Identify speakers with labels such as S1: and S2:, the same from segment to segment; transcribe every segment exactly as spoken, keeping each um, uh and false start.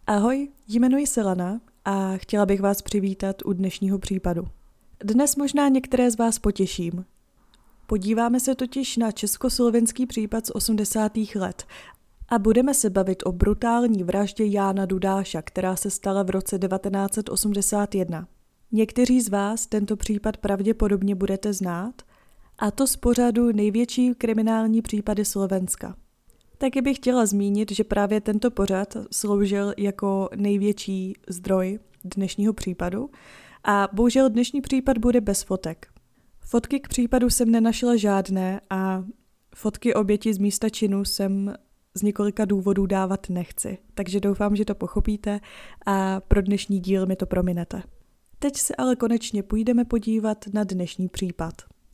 S1: Ahoj, jmenuji se Lana a chtěla bych vás přivítat u dnešního případu. Dnes možná některé z vás potěším. Podíváme se totiž na československý případ z osmdesátých let a budeme se bavit o brutální vraždě Jána Dudáša, která se stala v roce devatenáct set osmdesát jedna. Někteří z vás tento případ pravděpodobně budete znát, a to z pořadu Největší kriminální případy Slovenska. Taky bych chtěla zmínit, že právě tento pořad sloužil jako největší zdroj dnešního případu a bohužel dnešní případ bude bez fotek. Fotky k případu jsem nenašla žádné a fotky oběti z místa činu jsem z několika důvodů dávat nechci, takže doufám, že to pochopíte a pro dnešní díl mi to prominete. Teď se ale konečně půjdeme podívat na dnešní případ.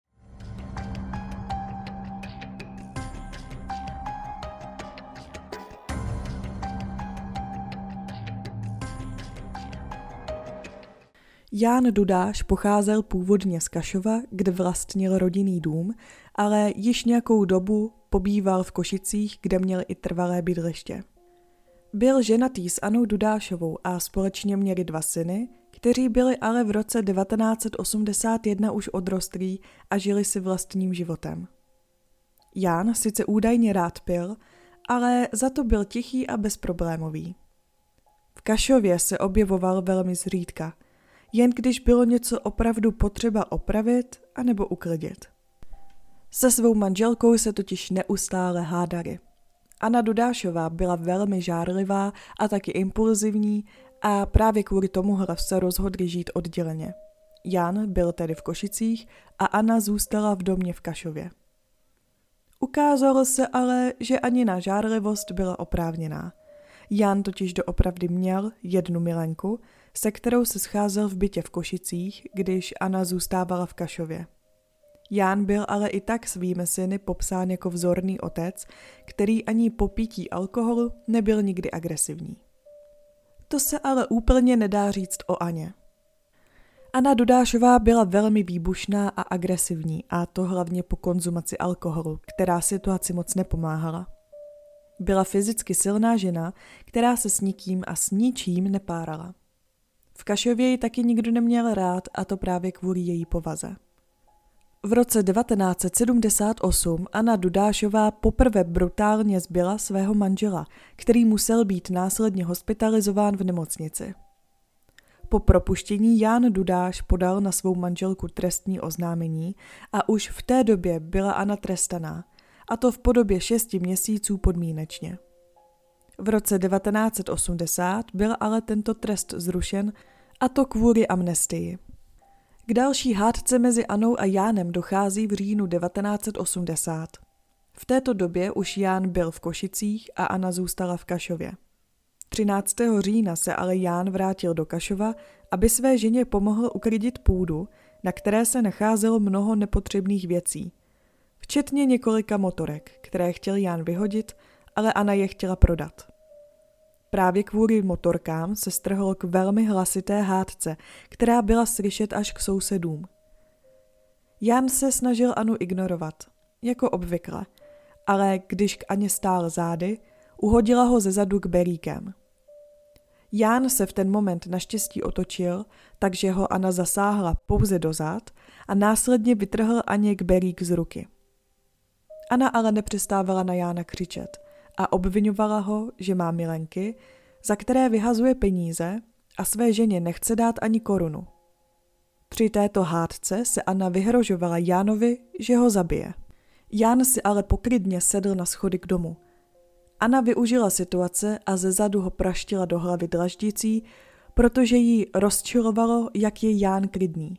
S1: Ján Dudáš pocházel původně z Kašova, kde vlastnil rodinný dům, ale již nějakou dobu pobýval v Košicích, kde měl i trvalé bydliště. Byl ženatý s Annou Dudášovou a společně měli dva syny, kteří byli ale v roce devatenáct set osmdesát jedna už odrostlí a žili si vlastním životem. Ján sice údajně rád pil, ale za to byl tichý a bezproblémový. V Kašově se objevoval velmi zřídka, jen když bylo něco opravdu potřeba opravit anebo uklidit. Se svou manželkou se totiž neustále hádali. Anna Dudášová byla velmi žárlivá a taky impulzivní a právě kvůli tomuhle se rozhodli žít odděleně. Jan byl tedy v Košicích a Anna zůstala v domě v Kašově. Ukázalo se ale, že Anina žárlivost byla oprávněná. Jan totiž doopravdy měl jednu milenku, se kterou se scházel v bytě v Košicích, když Anna zůstávala v Kašově. Ján byl ale i tak svými syny popsán jako vzorný otec, který ani po pití alkoholu nebyl nikdy agresivní. To se ale úplně nedá říct o Aně. Anna Dudášová byla velmi výbušná a agresivní, a to hlavně po konzumaci alkoholu, která situaci moc nepomáhala. Byla fyzicky silná žena, která se s nikým a s ničím nepárala. V Kašově ji taky nikdo neměl rád, a to právě kvůli její povaze. V roce devatenáct set sedmdesát osm Anna Dudášová poprvé brutálně zbila svého manžela, který musel být následně hospitalizován v nemocnici. Po propuštění Ján Dudáš podal na svou manželku trestní oznámení a už v té době byla Anna trestaná, a to v podobě šesti měsíců podmínečně. V roce devatenáct set osmdesát byl ale tento trest zrušen, a to kvůli amnestii. K další hádce mezi Annou a Jánem dochází v říjnu devatenáct set osmdesát. V této době už Ján byl v Košicích a Anna zůstala v Kašově. třináctého října se ale Ján vrátil do Kašova, aby své ženě pomohl uklidit půdu, na které se nacházelo mnoho nepotřebných věcí, včetně několika motorek, které chtěl Ján vyhodit, ale Anna je chtěla prodat. Právě kvůli motorkám se strhlo k velmi hlasité hádce, která byla slyšet až k sousedům. Jan se snažil Anu ignorovat, jako obvykle, ale když k Aně stál zády, uhodila ho zezadu k beríkem. Ján se v ten moment naštěstí otočil, takže ho Anna zasáhla pouze dozad a následně vytrhl Aně k berík z ruky. Anna ale nepřestávala na Jána křičet a obvinovala ho, že má milenky, za které vyhazuje peníze a své ženě nechce dát ani korunu. Při této hádce se Anna vyhrožovala Jánovi, že ho zabije. Ján si ale poklidně sedl na schody k domu. Anna využila situace a zezadu ho praštila do hlavy dlaždicí, protože jí rozčilovalo, jak je Ján klidný.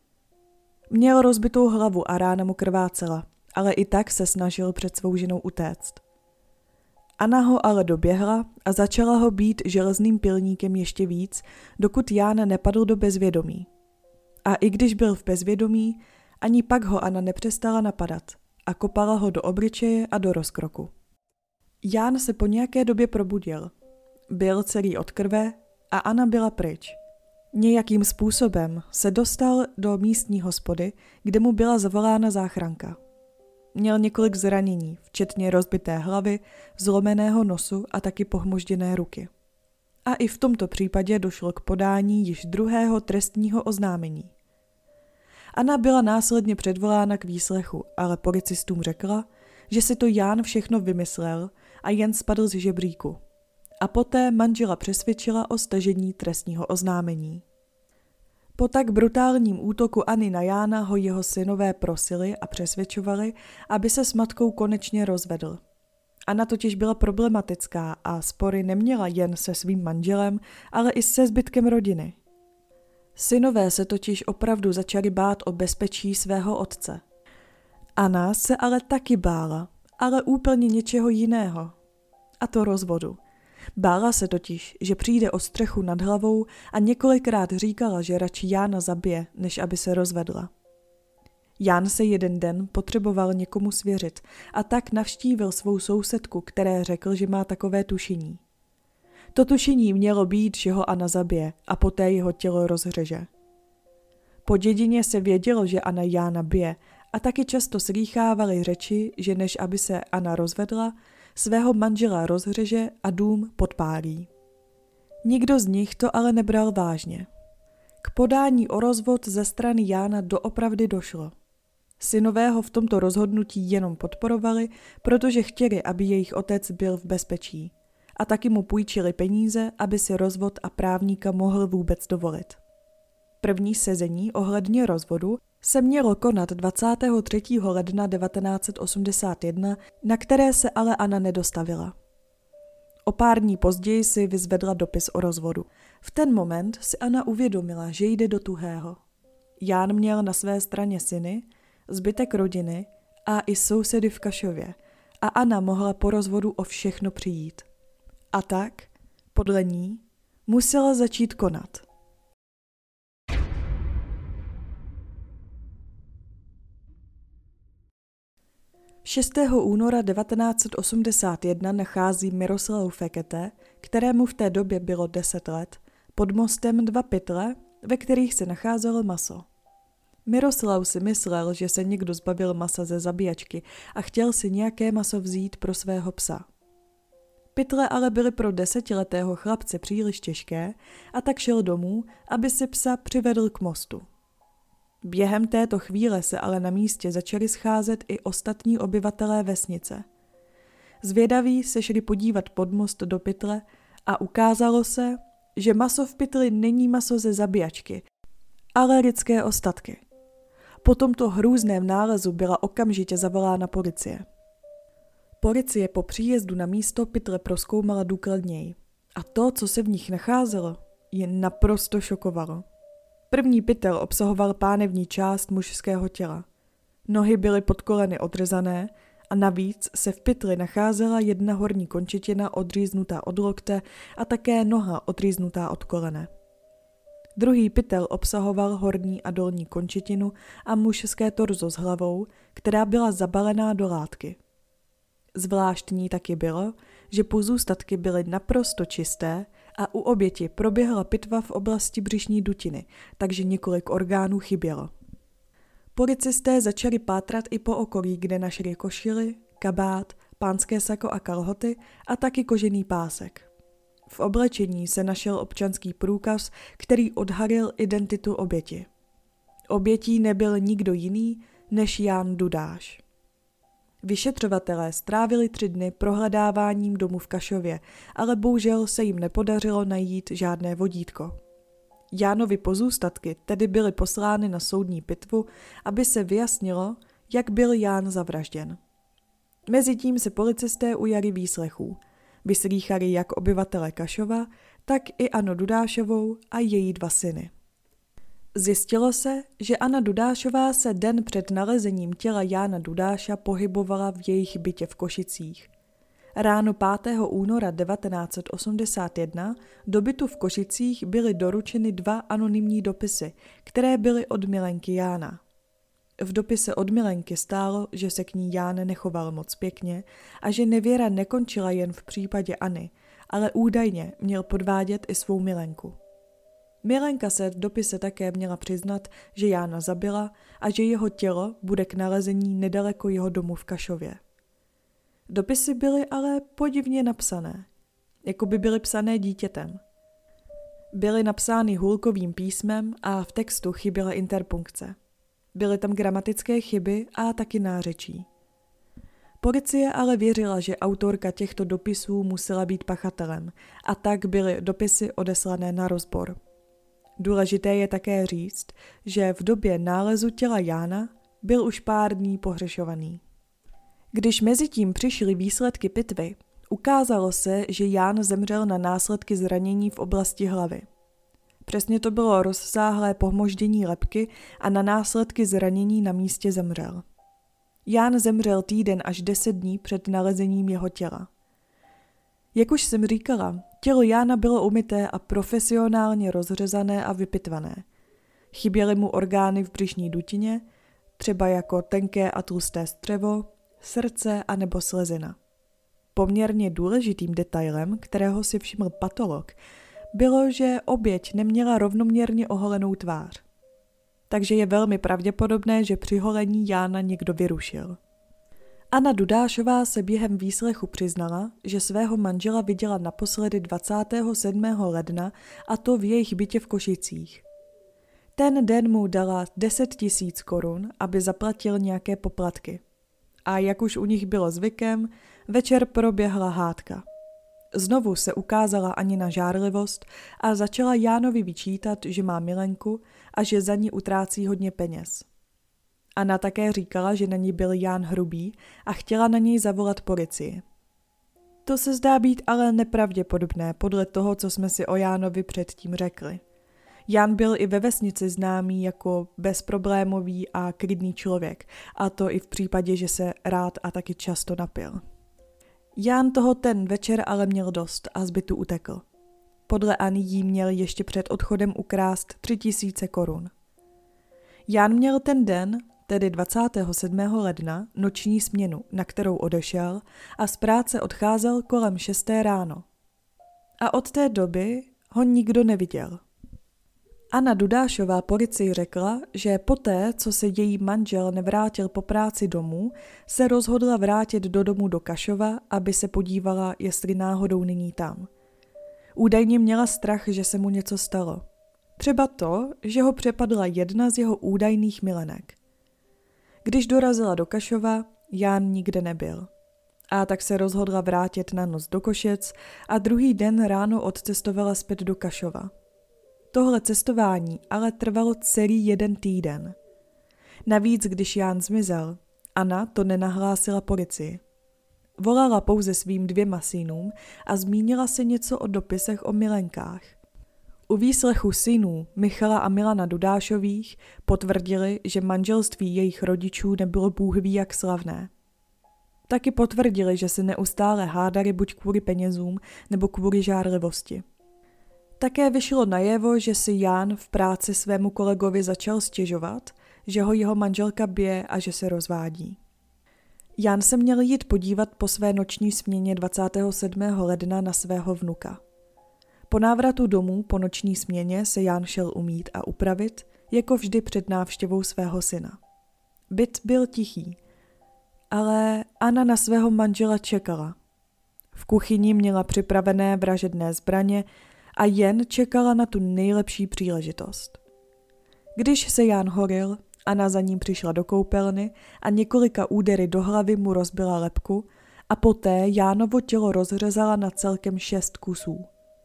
S1: Měl rozbitou hlavu a rána mu krvácela, ale i tak se snažil před svou ženou utéct. Anna ho ale doběhla a začala ho bít železným pilníkem ještě víc, dokud Ján nepadl do bezvědomí. A i když byl v bezvědomí, ani pak ho Anna nepřestala napadat a kopala ho do obličeje a do rozkroku. Ján se po nějaké době probudil. Byl celý od krve a Anna byla pryč. Nějakým způsobem se dostal do místní hospody, kde mu byla zavolána záchranka. Měl několik zranění, včetně rozbité hlavy, zlomeného nosu a taky pohmožděné ruky. A i v tomto případě došlo k podání již druhého trestního oznámení. Anna byla následně předvolána k výslechu, ale policistům řekla, že si to Ján všechno vymyslel a jen spadl z žebříku. A poté manžela přesvědčila o stažení trestního oznámení. Po tak brutálním útoku Anny na Jána ho jeho synové prosili a přesvědčovali, aby se s matkou konečně rozvedl. Anna totiž byla problematická a spory neměla jen se svým manželem, ale i se zbytkem rodiny. Synové se totiž opravdu začali bát o bezpečí svého otce. Anna se ale taky bála, ale úplně něčeho jiného. A to rozvodu. Bála se totiž, že přijde o střechu nad hlavou a několikrát říkala, že radši Jána zabije, než aby se rozvedla. Ján se jeden den potřeboval někomu svěřit a tak navštívil svou sousedku, které řekl, že má takové tušení. To tušení mělo být, že ho Anna zabije a poté jeho tělo rozhřeže. Po dědině se vědělo, že Anna Jána bije a taky často slýchávali řeči, že než aby se Anna rozvedla, svého manžela rozhřeže a dům podpálí. Nikdo z nich to ale nebral vážně. K podání o rozvod ze strany Jána doopravdy došlo. Synové ho v tomto rozhodnutí jenom podporovali, protože chtěli, aby jejich otec byl v bezpečí. A taky mu půjčili peníze, aby si rozvod a právníka mohl vůbec dovolit. První sezení ohledně rozvodu se mělo konat dvacátého třetího ledna devatenáct set osmdesát jedna, na které se ale Anna nedostavila. O pár dní později si vyzvedla dopis o rozvodu. V ten moment si Anna uvědomila, že jde do tuhého. Ján měl na své straně syny, zbytek rodiny a i sousedy v Kašově a Anna mohla po rozvodu o všechno přijít. A tak, podle ní, musela začít konat. šestého února devatenáct set osmdesát jedna nachází Miroslav Fekete, kterému v té době bylo deset let, pod mostem dva pytle, ve kterých se nacházelo maso. Miroslav si myslel, že se někdo zbavil masa ze zabíjačky a chtěl si nějaké maso vzít pro svého psa. Pytle ale byly pro desetiletého chlapce příliš těžké a tak šel domů, aby si psa přivedl k mostu. Během této chvíle se ale na místě začali scházet i ostatní obyvatelé vesnice. Zvědaví se šli podívat pod most do pytle a ukázalo se, že maso v pytli není maso ze zabíjačky, ale lidské ostatky. Po tomto hrůzném nálezu byla okamžitě zavolána policie. Policie po příjezdu na místo pytle prozkoumala důkladněji a to, co se v nich nacházelo, je naprosto šokovalo. První pytel obsahoval pánevní část mužského těla. Nohy byly pod koleny odřezané a navíc se v pytli nacházela jedna horní končetina odříznutá od lokte a také noha odříznutá od kolene. Druhý pytel obsahoval horní a dolní končetinu a mužské torzo s hlavou, která byla zabalená do látky. Zvláštní taky bylo, že pozůstatky byly naprosto čisté a u oběti proběhla pitva v oblasti břišní dutiny, takže několik orgánů chybělo. Policisté začali pátrat i po okolí, kde našli košili, kabát, pánské sako a kalhoty a taky kožený pásek. V oblečení se našel občanský průkaz, který odhalil identitu oběti. Obětí nebyl nikdo jiný než Ján Dudáš. Vyšetřovatelé strávili tři dny prohledáváním domu v Kašově, ale bohužel se jim nepodařilo najít žádné vodítko. Jánovi pozůstatky tedy byly poslány na soudní pitvu, aby se vyjasnilo, jak byl Ján zavražděn. Mezitím se policisté ujali výslechů. Vyslýchali jak obyvatele Kašova, tak i Annu Dudášovou a její dva syny. Zjistilo se, že Anna Dudášová se den před nalezením těla Jána Dudáša pohybovala v jejich bytě v Košicích. Ráno pátého února devatenáct set osmdesát jedna do bytu v Košicích byly doručeny dva anonymní dopisy, které byly od milenky Jána. V dopise od milenky stálo, že se k ní Ján nechoval moc pěkně a že nevěra nekončila jen v případě Anny, ale údajně měl podvádět i svou milenku. Milenka se v dopise také měla přiznat, že Jána zabila a že jeho tělo bude k nalezení nedaleko jeho domu v Kašově. Dopisy byly ale podivně napsané, jako by byly psané dítětem. Byly napsány hůlkovým písmem a v textu chyběla interpunkce. Byly tam gramatické chyby a taky nářečí. Policie ale věřila, že autorka těchto dopisů musela být pachatelem a tak byly dopisy odeslané na rozbor. Důležité je také říct, že v době nálezu těla Jána byl už pár dní pohřešovaný. Když mezitím přišly výsledky pitvy, ukázalo se, že Ján zemřel na následky zranění v oblasti hlavy. Přesně to bylo rozsáhlé pohmoždění lebky a na následky zranění na místě zemřel. Ján zemřel týden až deset dní před nalezením jeho těla. Jak už jsem říkala, tělo Jána bylo umyté a profesionálně rozřezané a vypitvané. Chyběly mu orgány v břišní dutině, třeba jako tenké a tlusté střevo, srdce a nebo slezina. Poměrně důležitým detailem, kterého si všiml patolog, bylo, že oběť neměla rovnoměrně oholenou tvář. Takže je velmi pravděpodobné, že při holení Jána někdo vyrušil. Anna Dudášová se během výslechu přiznala, že svého manžela viděla naposledy dvacátého sedmého ledna, a to v jejich bytě v Košicích. Ten den mu dala deset tisíc korun, aby zaplatil nějaké poplatky. A jak už u nich bylo zvykem, večer proběhla hádka. Znovu se ukázala Anina žárlivost a začala Jánovi vyčítat, že má milenku a že za ní utrácí hodně peněz. Anna také říkala, že na ní byl Ján hrubý a chtěla na něj zavolat policii. To se zdá být ale nepravděpodobné podle toho, co jsme si o Jánovi předtím řekli. Ján byl i ve vesnici známý jako bezproblémový a klidný člověk, a to i v případě, že se rád a taky často napil. Ján toho ten večer ale měl dost a z bytu utekl. Podle Anny jí měl ještě před odchodem ukrást tři tisíce korun. Ján měl ten den, tedy dvacátého sedmého ledna, noční směnu, na kterou odešel a z práce odcházel kolem šesté ráno. A od té doby ho nikdo neviděl. Anna Dudášová policii řekla, že poté, co se její manžel nevrátil po práci domů, se rozhodla vrátit do domu do Kašova, aby se podívala, jestli náhodou není tam. Údajně měla strach, že se mu něco stalo. Třeba to, že ho přepadla jedna z jeho údajných milenek. Když dorazila do Kašova, Ján nikde nebyl. A tak se rozhodla vrátit na noc do Košec a druhý den ráno odcestovala zpět do Kašova. Tohle cestování ale trvalo celý jeden týden. Navíc, když Ján zmizel, Anna to nenahlásila policii. Volala pouze svým dvěma synům a zmínila se něco o dopisech o milenkách. U výslechu synů Michala a Milana Dudášových potvrdili, že manželství jejich rodičů nebylo bůhví jak slavné. Taky potvrdili, že se neustále hádali buď kvůli penězům nebo kvůli žárlivosti. Také vyšlo najevo, že si Ján v práci svému kolegovi začal stěžovat, že ho jeho manželka bije a že se rozvádí. Ján se měl jít podívat po své noční směně dvacátého sedmého ledna na svého vnuka. Po návratu domů po noční směně se Ján šel umýt a upravit, jako vždy před návštěvou svého syna. Byt byl tichý, ale Anna na svého manžela čekala. V kuchyni měla připravené vražedné zbraně a jen čekala na tu nejlepší příležitost. Když se Ján horil, Anna za ním přišla do koupelny a několika údery do hlavy mu rozbila lebku a poté Jánovo tělo rozřezala na celkem šest kusů.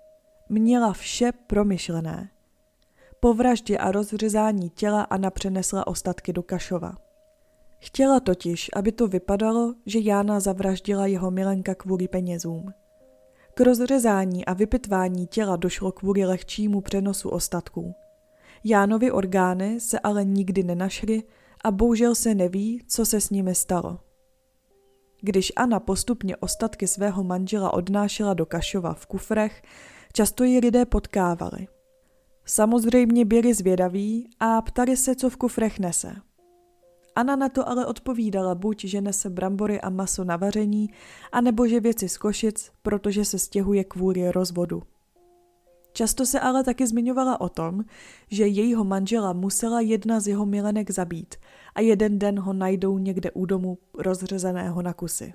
S1: Měla vše promyšlené. Po vraždě a rozřezání těla Anna přenesla ostatky do Kašova. Chtěla totiž, aby to vypadalo, že Jána zavraždila jeho milenka kvůli penězům. K rozřezání a vypitvání těla došlo kvůli lehčímu přenosu ostatků. Jánovi orgány se ale nikdy nenašly a bohužel se neví, co se s nimi stalo. Když Anna postupně ostatky svého manžela odnášela do Kašova v kufrech, často ji lidé potkávali. Samozřejmě byli zvědaví a ptali se, co v kufrech nese. Anna na to ale odpovídala buď, že nese brambory a maso na vaření, anebo že věci z Košic, protože se stěhuje kvůli rozvodu. Často se ale taky zmiňovala o tom, že jejího manžela musela jedna z jeho milenek zabít a jeden den ho najdou někde u domu rozřezaného na kusy.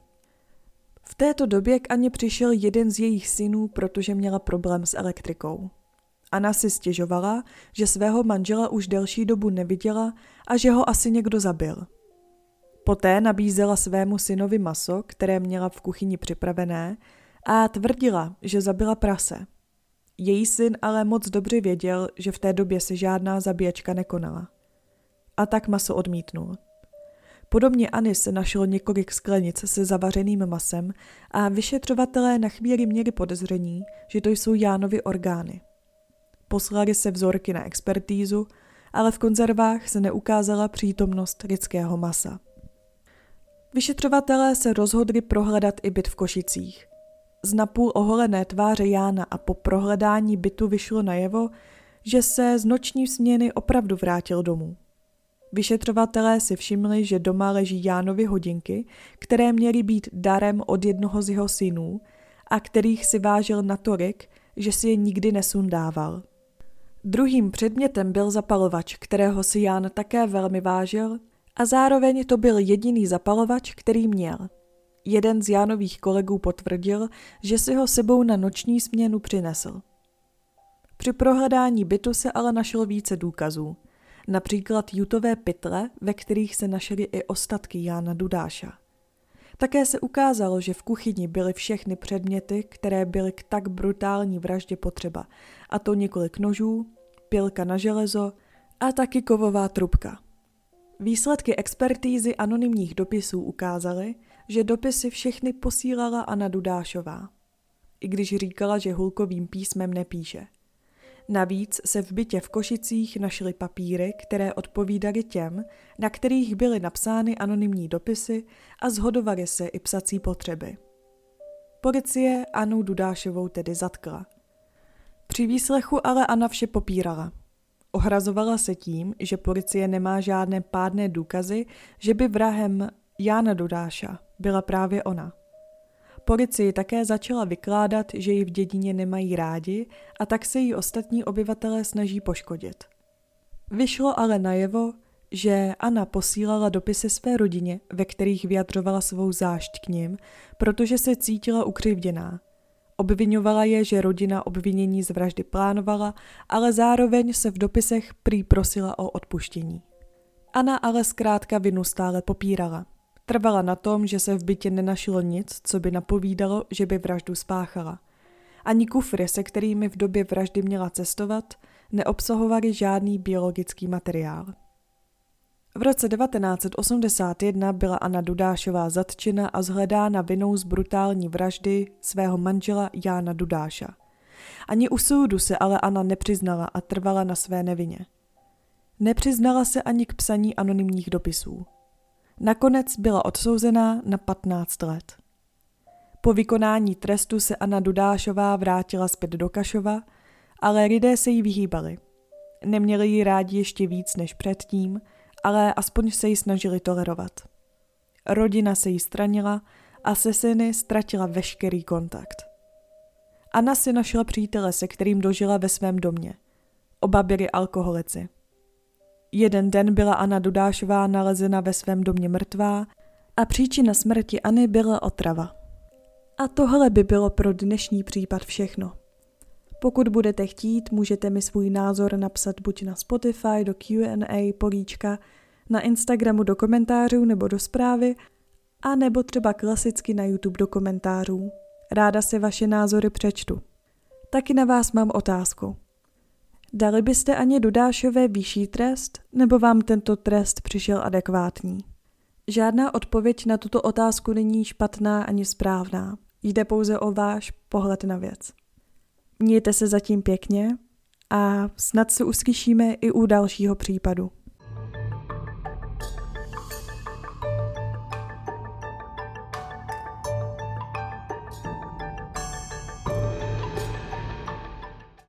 S1: V této době k Anně přišel jeden z jejich synů, protože měla problém s elektrikou. Anna si stěžovala, že svého manžela už delší dobu neviděla a že ho asi někdo zabil. Poté nabízela svému synovi maso, které měla v kuchyni připravené, a tvrdila, že zabila prase. Její syn ale moc dobře věděl, že v té době se žádná zabíjačka nekonala. A tak maso odmítnul. Podobně Anny se našlo několik sklenic se zavařeným masem a vyšetřovatelé na chvíli měli podezření, že to jsou Jánovy orgány. Poslali se vzorky na expertízu, ale v konzervách se neukázala přítomnost lidského masa. Vyšetřovatelé se rozhodli prohledat i byt v Košicích. Z napůl oholené tváře Jána a po prohledání bytu vyšlo najevo, že se z noční směny opravdu vrátil domů. Vyšetřovatelé si všimli, že doma leží Jánovy hodinky, které měly být darem od jednoho z jeho synů a kterých si vážil natolik, že si je nikdy nesundával. Druhým předmětem byl zapalovač, kterého si Ján také velmi vážil, a zároveň to byl jediný zapalovač, který měl. Jeden z Jánových kolegů potvrdil, že si ho sebou na noční směnu přinesl. Při prohledání bytu se ale našlo více důkazů. Například jutové pytle, ve kterých se našly i ostatky Jána Dudáša. Také se ukázalo, že v kuchyni byly všechny předměty, které byly k tak brutální vraždě potřeba, a to několik nožů, pilka na železo a taky kovová trubka. Výsledky expertízy anonymních dopisů ukázaly, že dopisy všechny posílala Anna Dudášová, i když říkala, že hulkovým písmem nepíše. Navíc se v bytě v Košicích našly papíry, které odpovídaly těm, na kterých byly napsány anonymní dopisy a shodovaly se i psací potřeby. Policie Annu Dudášovou tedy zatkla. Při výslechu ale Anna vše popírala. Ohrazovala se tím, že policie nemá žádné pádné důkazy, že by vrahem Jána Dudáša byla právě ona. Policii také začala vykládat, že ji v dědině nemají rádi a tak se jí ostatní obyvatelé snaží poškodit. Vyšlo ale najevo, že Anna posílala dopisy své rodině, ve kterých vyjadřovala svou zášť k nim, protože se cítila ukřivděná. Obvinovala je, že rodina obvinění z vraždy plánovala, ale zároveň se v dopisech prý prosila o odpuštění. Anna ale zkrátka vinu stále popírala. Trvala na tom, že se v bytě nenašlo nic, co by napovídalo, že by vraždu spáchala. Ani kufry, se kterými v době vraždy měla cestovat, neobsahovaly žádný biologický materiál. V roce devatenáct set osmdesát jedna byla Anna Dudášová zatčena a shledána vinou z brutální vraždy svého manžela Jána Dudáša. Ani u soudu se ale Anna nepřiznala a trvala na své nevině. Nepřiznala se ani k psaní anonymních dopisů. Nakonec byla odsouzená na patnáct let. Po vykonání trestu se Anna Dudášová vrátila zpět do Kašova, ale lidé se jí vyhýbali. Neměli ji rádi ještě víc než předtím, ale aspoň se ji snažili tolerovat. Rodina se jí stranila a se syny ztratila veškerý kontakt. Anna si našla přítele, se kterým dožila ve svém domě. Oba byli alkoholici. Jeden den byla Anna Dudášová nalezena ve svém domě mrtvá a příčina smrti Anny byla otrava. A tohle by bylo pro dnešní případ všechno. Pokud budete chtít, můžete mi svůj názor napsat buď na Spotify do Q and A políčka, na Instagramu do komentářů nebo do zprávy, a nebo třeba klasicky na YouTube do komentářů. Ráda si vaše názory přečtu. Taky na vás mám otázku. Dali byste Anně Dudášové vyšší trest, nebo vám tento trest přišel adekvátní? Žádná odpověď na tuto otázku není špatná ani správná. Jde pouze o váš pohled na věc. Mějte se zatím pěkně a snad se uslyšíme i u dalšího případu.